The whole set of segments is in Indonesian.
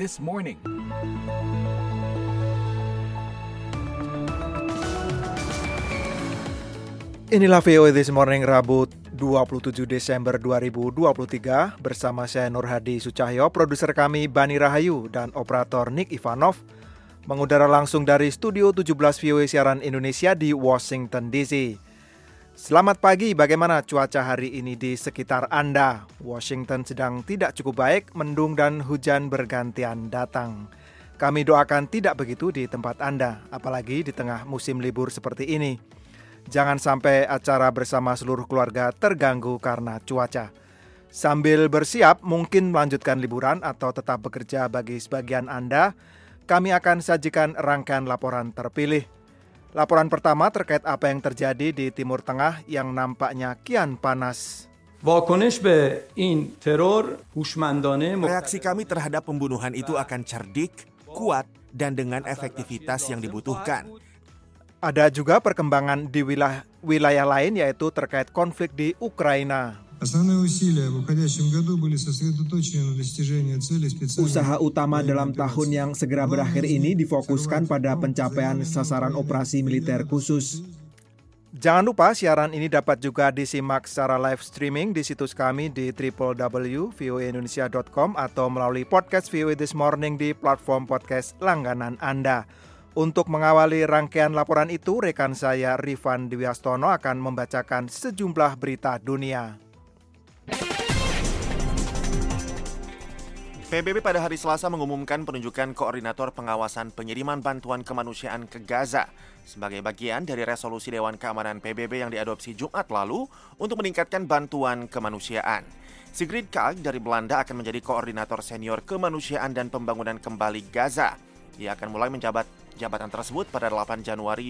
This Morning. Inilah VOA This Morning Rabu 27 Desember 2023 bersama saya Nur Hadi Sucahyo, produser kami Bani Rahayu dan operator Nick Ivanov, mengudara langsung dari Studio 17 VOA Siaran Indonesia di Washington DC. Selamat pagi, bagaimana cuaca hari ini di sekitar Anda? Washington sedang tidak cukup baik, mendung dan hujan bergantian datang. Kami doakan tidak begitu di tempat Anda, apalagi di tengah musim libur seperti ini. Jangan sampai acara bersama seluruh keluarga terganggu karena cuaca. Sambil bersiap mungkin melanjutkan liburan atau tetap bekerja bagi sebagian Anda, kami akan sajikan rangkaian laporan terpilih. Laporan pertama terkait apa yang terjadi di Timur Tengah yang nampaknya kian panas. Reaksi kami terhadap pembunuhan itu akan cerdik, kuat, dan dengan efektivitas yang dibutuhkan. Ada juga perkembangan di wilayah lain, yaitu terkait konflik di Ukraina. Usaha utama dalam tahun yang segera berakhir ini difokuskan pada pencapaian sasaran operasi militer khusus. Jangan lupa siaran ini dapat juga disimak secara live streaming di situs kami di www.voaindonesia.com atau melalui podcast VOA This Morning di platform podcast langganan Anda. Untuk mengawali rangkaian laporan itu, rekan saya Rifan Diwiastono akan membacakan sejumlah berita dunia. PBB pada hari Selasa mengumumkan penunjukan koordinator pengawasan pengiriman bantuan kemanusiaan ke Gaza sebagai bagian dari resolusi Dewan Keamanan PBB yang diadopsi Jumat lalu untuk meningkatkan bantuan kemanusiaan. Sigrid Kaag dari Belanda akan menjadi koordinator senior kemanusiaan dan pembangunan kembali Gaza. Ia akan mulai menjabat jabatan tersebut pada 8 Januari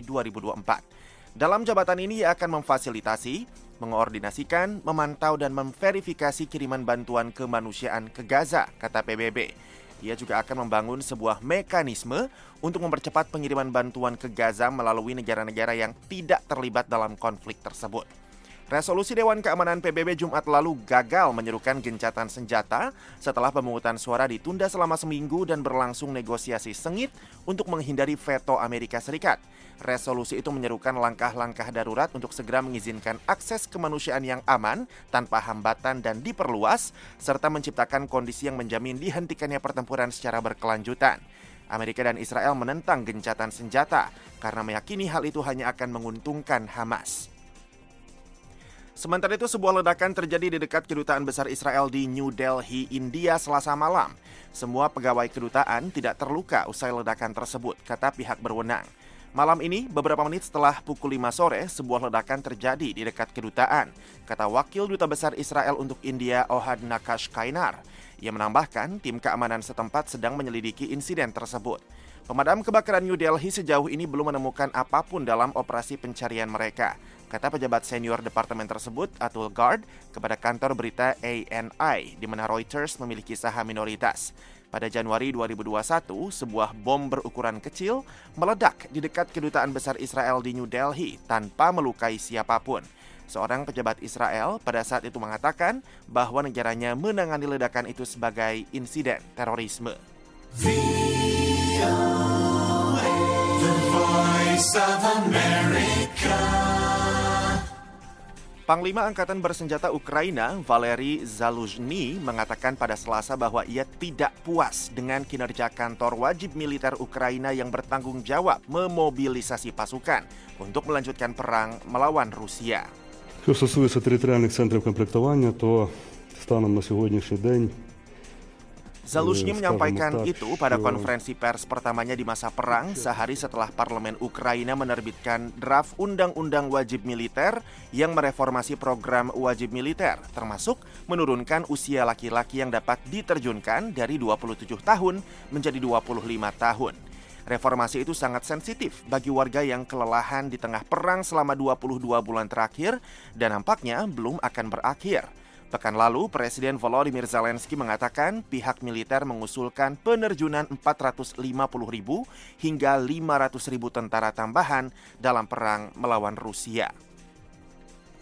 2024. Dalam jabatan ini ia akan memfasilitasi, mengoordinasikan, memantau dan memverifikasi kiriman bantuan kemanusiaan ke Gaza, kata PBB. Ia juga akan membangun sebuah mekanisme untuk mempercepat pengiriman bantuan ke Gaza melalui negara-negara yang tidak terlibat dalam konflik tersebut. Resolusi Dewan Keamanan PBB Jumat lalu gagal menyerukan gencatan senjata setelah pemungutan suara ditunda selama seminggu dan berlangsung negosiasi sengit untuk menghindari veto Amerika Serikat. Resolusi itu menyerukan langkah-langkah darurat untuk segera mengizinkan akses kemanusiaan yang aman tanpa hambatan dan diperluas, serta menciptakan kondisi yang menjamin dihentikannya pertempuran secara berkelanjutan. Amerika dan Israel menentang gencatan senjata karena meyakini hal itu hanya akan menguntungkan Hamas. Sementara itu, sebuah ledakan terjadi di dekat kedutaan besar Israel di New Delhi, India, Selasa malam. Semua pegawai kedutaan tidak terluka usai ledakan tersebut, kata pihak berwenang. Malam ini, beberapa menit setelah pukul 5 sore, sebuah ledakan terjadi di dekat kedutaan, kata Wakil Duta Besar Israel untuk India, Ohad Nakash Kainar. Ia menambahkan, tim keamanan setempat sedang menyelidiki insiden tersebut. Pemadam kebakaran New Delhi sejauh ini belum menemukan apapun dalam operasi pencarian mereka, kata pejabat senior departemen tersebut, Atul Gard, kepada kantor berita ANI, di mana Reuters memiliki saham minoritas. Pada Januari 2021, sebuah bom berukuran kecil meledak di dekat kedutaan besar Israel di New Delhi tanpa melukai siapapun. Seorang pejabat Israel pada saat itu mengatakan bahwa negaranya menangani ledakan itu sebagai insiden terorisme. Panglima Angkatan Bersenjata Ukraina, Valery Zaluzhny, mengatakan pada Selasa bahwa ia tidak puas dengan kinerja kantor wajib militer Ukraina yang bertanggung jawab memobilisasi pasukan untuk melanjutkan perang melawan Rusia. Що стосується територіальних центрів комплектування, то станом на сьогоднішній день Zaluzhny menyampaikan itu pada konferensi pers pertamanya di masa perang, sehari setelah parlemen Ukraina menerbitkan draft undang-undang wajib militer yang mereformasi program wajib militer, termasuk menurunkan usia laki-laki yang dapat diterjunkan dari 27 tahun menjadi 25 tahun. Reformasi itu sangat sensitif bagi warga yang kelelahan di tengah perang selama 22 bulan terakhir dan nampaknya belum akan berakhir. Pekan lalu, Presiden Volodymyr Zelensky mengatakan pihak militer mengusulkan penerjunan 450.000 hingga 500.000 tentara tambahan dalam perang melawan Rusia.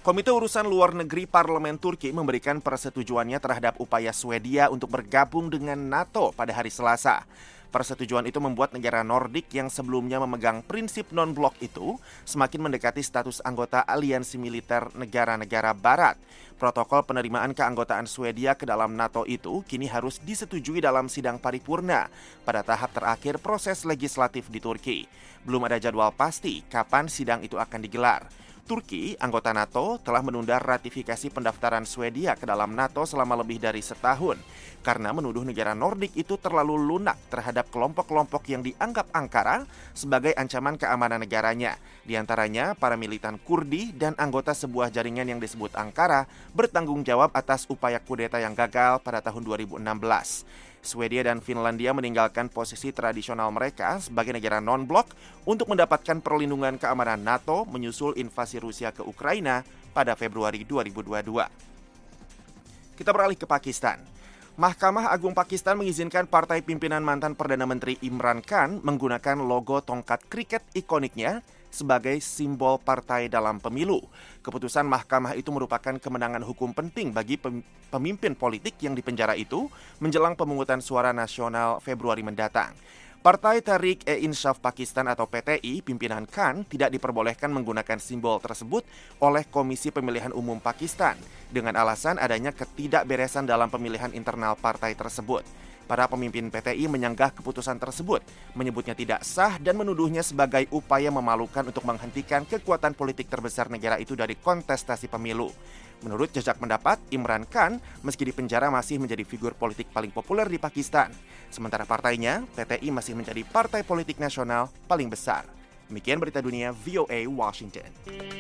Komite Urusan Luar Negeri Parlemen Turki memberikan persetujuannya terhadap upaya Swedia untuk bergabung dengan NATO pada hari Selasa. Persetujuan itu membuat negara Nordik yang sebelumnya memegang prinsip non-blok itu semakin mendekati status anggota aliansi militer negara-negara barat. Protokol penerimaan keanggotaan Swedia ke dalam NATO itu kini harus disetujui dalam sidang paripurna pada tahap terakhir proses legislatif di Turki. Belum ada jadwal pasti kapan sidang itu akan digelar. Turki, anggota NATO, telah menunda ratifikasi pendaftaran Swedia ke dalam NATO selama lebih dari setahun karena menuduh negara Nordik itu terlalu lunak terhadap kelompok-kelompok yang dianggap Ankara sebagai ancaman keamanan negaranya. Di antaranya, para militan Kurdi dan anggota sebuah jaringan yang disebut Ankara bertanggung jawab atas upaya kudeta yang gagal pada tahun 2016. Swedia dan Finlandia meninggalkan posisi tradisional mereka sebagai negara non-blok untuk mendapatkan perlindungan keamanan NATO menyusul invasi Rusia ke Ukraina pada Februari 2022. Kita beralih ke Pakistan. Mahkamah Agung Pakistan mengizinkan partai pimpinan mantan Perdana Menteri Imran Khan menggunakan logo tongkat kriket ikoniknya sebagai simbol partai dalam pemilu. Keputusan mahkamah itu merupakan kemenangan hukum penting bagi pemimpin politik yang dipenjara itu menjelang pemungutan suara nasional Februari mendatang. Partai Tehreek-e-Insaf Pakistan atau PTI pimpinan Khan tidak diperbolehkan menggunakan simbol tersebut oleh Komisi Pemilihan Umum Pakistan dengan alasan adanya ketidakberesan dalam pemilihan internal partai tersebut. Para pemimpin PTI menyanggah keputusan tersebut, menyebutnya tidak sah dan menuduhnya sebagai upaya memalukan untuk menghentikan kekuatan politik terbesar negara itu dari kontestasi pemilu. Menurut jejak pendapat, Imran Khan meski dipenjara masih menjadi figur politik paling populer di Pakistan. Sementara partainya, PTI masih menjadi partai politik nasional paling besar. Demikian berita dunia VOA Washington.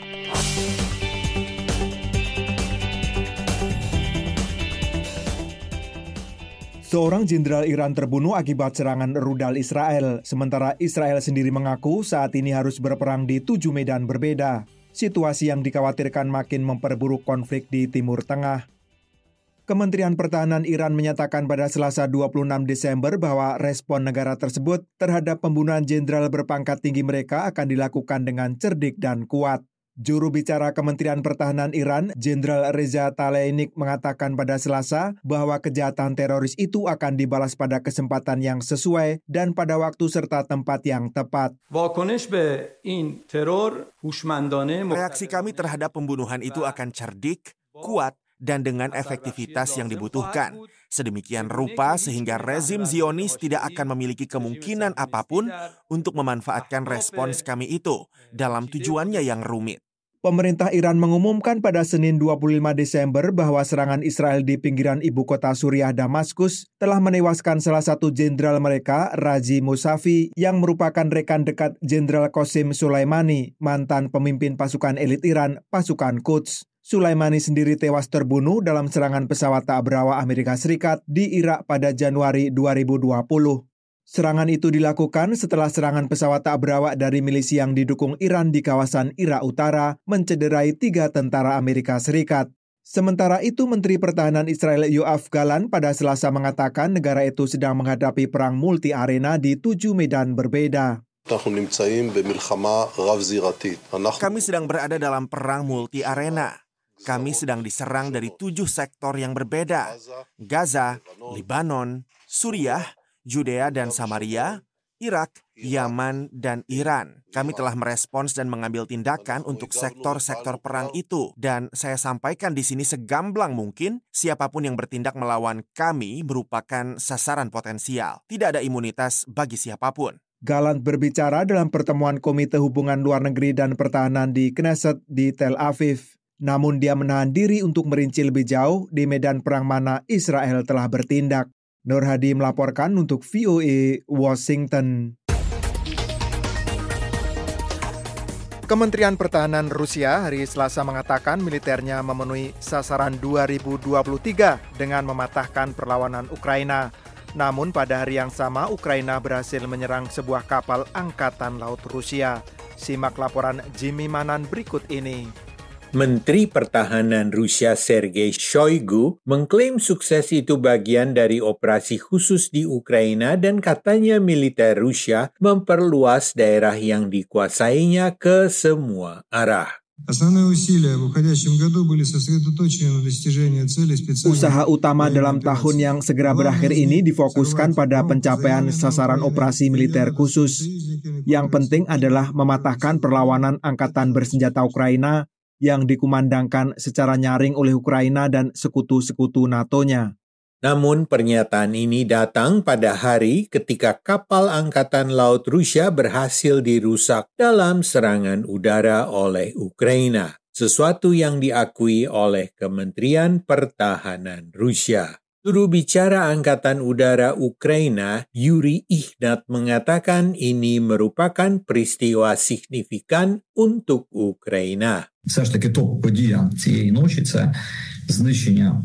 Seorang jenderal Iran terbunuh akibat serangan rudal Israel, sementara Israel sendiri mengaku saat ini harus berperang di 7 medan berbeda. Situasi yang dikhawatirkan makin memperburuk konflik di Timur Tengah. Kementerian Pertahanan Iran menyatakan pada Selasa 26 Desember bahwa respon negara tersebut terhadap pembunuhan jenderal berpangkat tinggi mereka akan dilakukan dengan cerdik dan kuat. Juru bicara Kementerian Pertahanan Iran, Jenderal Reza Talaynik mengatakan pada Selasa bahwa kejahatan teroris itu akan dibalas pada kesempatan yang sesuai dan pada waktu serta tempat yang tepat. Reaksi kami terhadap pembunuhan itu akan cerdik, kuat, dan dengan efektivitas yang dibutuhkan. Sedemikian rupa sehingga rezim Zionis tidak akan memiliki kemungkinan apapun untuk memanfaatkan respons kami itu dalam tujuannya yang rumit. Pemerintah Iran mengumumkan pada Senin 25 Desember bahwa serangan Israel di pinggiran ibu kota Suriah Damaskus telah menewaskan salah satu jenderal mereka, Razi Mousavi, yang merupakan rekan dekat Jenderal Qasim Soleimani, mantan pemimpin pasukan elit Iran, pasukan Quds. Soleimani sendiri tewas terbunuh dalam serangan pesawat tak berawak Amerika Serikat di Irak pada Januari 2020. Serangan itu dilakukan setelah serangan pesawat tak berawak dari milisi yang didukung Iran di kawasan Irak Utara mencederai 3 tentara Amerika Serikat. Sementara itu, Menteri Pertahanan Israel Yoav Gallant pada Selasa mengatakan negara itu sedang menghadapi perang multi-arena di 7 medan berbeda. Kami sedang berada dalam perang multi-arena. Kami sedang diserang dari 7 sektor yang berbeda. Gaza, Libanon, Suriah, Judea dan Samaria, Irak, Yaman, dan Iran. Kami telah merespons dan mengambil tindakan untuk sektor-sektor perang itu. Dan saya sampaikan di sini segamblang mungkin, siapapun yang bertindak melawan kami merupakan sasaran potensial. Tidak ada imunitas bagi siapapun. Gallant berbicara dalam pertemuan Komite Hubungan Luar Negeri dan Pertahanan di Knesset di Tel Aviv. Namun dia menahan diri untuk merinci lebih jauh di medan perang mana Israel telah bertindak. Nur Hadi melaporkan untuk VOA Washington. Kementerian Pertahanan Rusia hari Selasa mengatakan militernya memenuhi sasaran 2023 dengan mematahkan perlawanan Ukraina. Namun pada hari yang sama Ukraina berhasil menyerang sebuah kapal angkatan laut Rusia. Simak laporan Jimmy Manan berikut ini. Menteri Pertahanan Rusia Sergei Shoigu mengklaim sukses itu bagian dari operasi khusus di Ukraina dan katanya militer Rusia memperluas daerah yang dikuasainya ke semua arah. Usaha utama dalam tahun yang segera berakhir ini difokuskan pada pencapaian sasaran operasi militer khusus. Yang penting adalah mematahkan perlawanan angkatan bersenjata Ukraina yang dikumandangkan secara nyaring oleh Ukraina dan sekutu-sekutu NATO-nya. Namun pernyataan ini datang pada hari ketika kapal Angkatan Laut Rusia berhasil dirusak dalam serangan udara oleh Ukraina, sesuatu yang diakui oleh Kementerian Pertahanan Rusia. Juru bicara Angkatan Udara Ukraina, Yuri Ihnat, mengatakan ini merupakan peristiwa signifikan untuk Ukraina. Все ж таки топ-подія цієї ночі – це знищення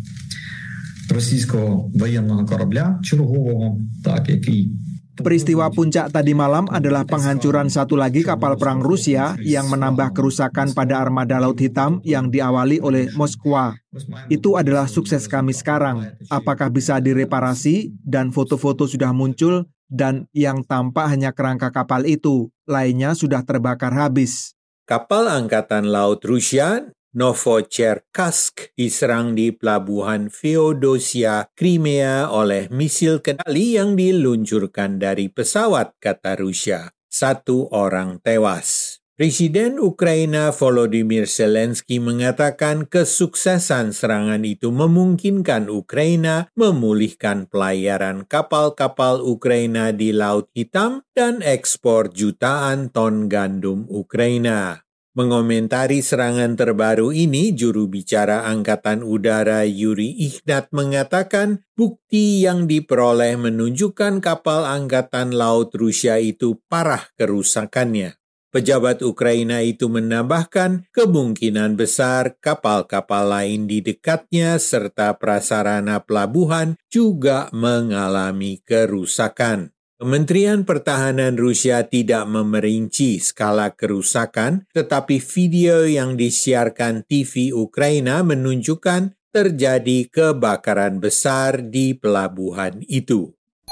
російського воєнного корабля чергового, який Peristiwa puncak tadi malam adalah penghancuran satu lagi kapal perang Rusia yang menambah kerusakan pada armada Laut Hitam yang diawali oleh Moskwa. Itu adalah sukses kami sekarang. Apakah bisa direparasi? Dan foto-foto sudah muncul dan yang tampak hanya kerangka kapal itu. Lainnya sudah terbakar habis. Kapal Angkatan Laut Rusia Novocherkassk diserang di pelabuhan Feodosia, Crimea oleh misil kendali yang diluncurkan dari pesawat, kata Rusia. 1 orang tewas. Presiden Ukraina Volodymyr Zelensky mengatakan kesuksesan serangan itu memungkinkan Ukraina memulihkan pelayaran kapal-kapal Ukraina di Laut Hitam dan ekspor jutaan ton gandum Ukraina. Mengomentari serangan terbaru ini, juru bicara Angkatan Udara Yuri Ihnat mengatakan bukti yang diperoleh menunjukkan kapal Angkatan Laut Rusia itu parah kerusakannya. Pejabat Ukraina itu menambahkan kemungkinan besar kapal-kapal lain di dekatnya serta prasarana pelabuhan juga mengalami kerusakan. Kementerian Pertahanan Rusia tidak memerinci skala kerusakan, tetapi video yang disiarkan TV Ukraina menunjukkan terjadi kebakaran besar di pelabuhan itu.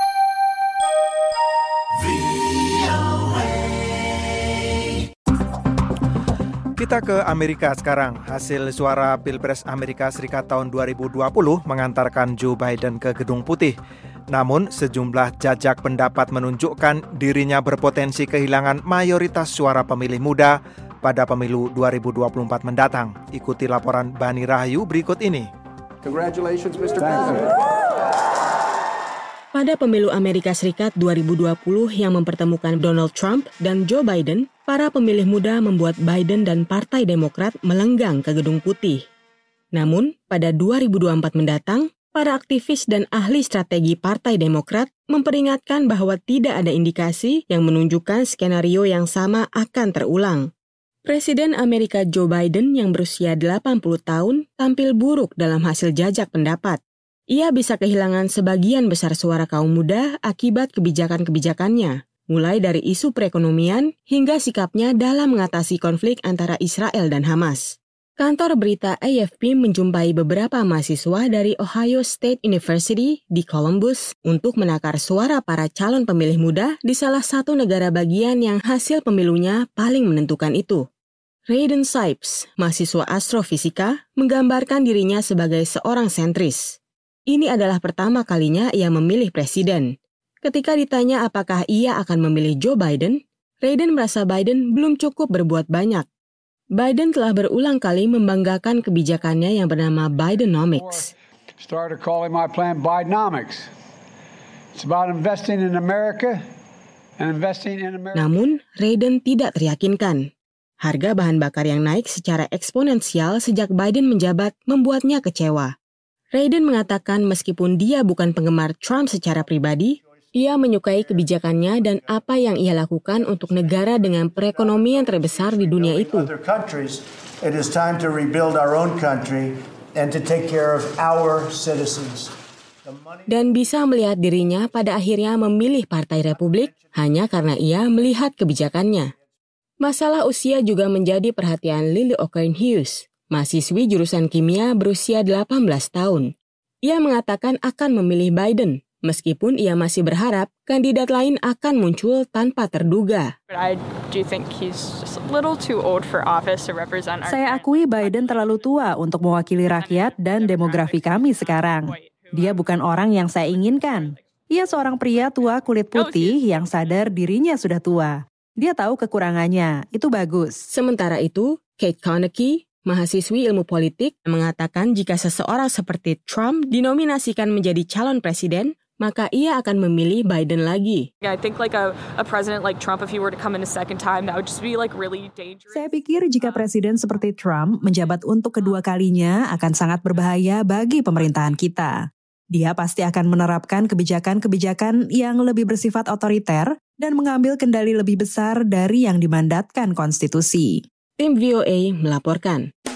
Kita ke Amerika sekarang. Hasil suara Pilpres Amerika Serikat tahun 2020 mengantarkan Joe Biden ke Gedung Putih. Namun, sejumlah jajak pendapat menunjukkan dirinya berpotensi kehilangan mayoritas suara pemilih muda pada pemilu 2024 mendatang. Ikuti laporan Bani Rahayu berikut ini. Congratulations, Mr. President. Pada pemilu Amerika Serikat 2020 yang mempertemukan Donald Trump dan Joe Biden, para pemilih muda membuat Biden dan Partai Demokrat melenggang ke Gedung Putih. Namun, pada 2024 mendatang, para aktivis dan ahli strategi Partai Demokrat memperingatkan bahwa tidak ada indikasi yang menunjukkan skenario yang sama akan terulang. Presiden Amerika Joe Biden yang berusia 80 tahun tampil buruk dalam hasil jajak pendapat. Ia bisa kehilangan sebagian besar suara kaum muda akibat kebijakan-kebijakannya, mulai dari isu perekonomian hingga sikapnya dalam mengatasi konflik antara Israel dan Hamas. Kantor berita AFP menjumpai beberapa mahasiswa dari Ohio State University di Columbus untuk menakar suara para calon pemilih muda di salah satu negara bagian yang hasil pemilunya paling menentukan itu. Raiden Sipes, mahasiswa astrofisika, menggambarkan dirinya sebagai seorang sentris. Ini adalah pertama kalinya ia memilih presiden. Ketika ditanya apakah ia akan memilih Joe Biden, Raiden merasa Biden belum cukup berbuat banyak. Biden telah berulang kali membanggakan kebijakannya yang bernama Bidenomics. Started calling my plan Bidenomics. It's about investing in America and investing in America. Namun, Raiden tidak teryakinkan. Harga bahan bakar yang naik secara eksponensial sejak Biden menjabat membuatnya kecewa. Raiden mengatakan meskipun dia bukan penggemar Trump secara pribadi, ia menyukai kebijakannya dan apa yang ia lakukan untuk negara dengan perekonomian terbesar di dunia itu. It is time to rebuild our own country and to take care of our citizens. Dan bisa melihat dirinya pada akhirnya memilih Partai Republik hanya karena ia melihat kebijakannya. Masalah usia juga menjadi perhatian Lily O'Kane Hughes, mahasiswi jurusan kimia berusia 18 tahun. Ia mengatakan akan memilih Biden, meskipun ia masih berharap kandidat lain akan muncul tanpa terduga. I do think he's just little too old for office to represent our. Saya akui Biden terlalu tua untuk mewakili rakyat dan demografi kami sekarang. Dia bukan orang yang saya inginkan. Ia seorang pria tua kulit putih yang sadar dirinya sudah tua. Dia tahu kekurangannya, itu bagus. Sementara itu, Kate Konecki, mahasiswi ilmu politik, mengatakan jika seseorang seperti Trump dinominasikan menjadi calon presiden, maka ia akan memilih Biden lagi. I think like a president like Trump, if he were to come in a second time, that would just be like really dangerous. Saya pikir jika presiden seperti Trump menjabat untuk kedua kalinya akan sangat berbahaya bagi pemerintahan kita. Dia pasti akan menerapkan kebijakan-kebijakan yang lebih bersifat otoriter dan mengambil kendali lebih besar dari yang dimandatkan konstitusi. Tim VOA melaporkan.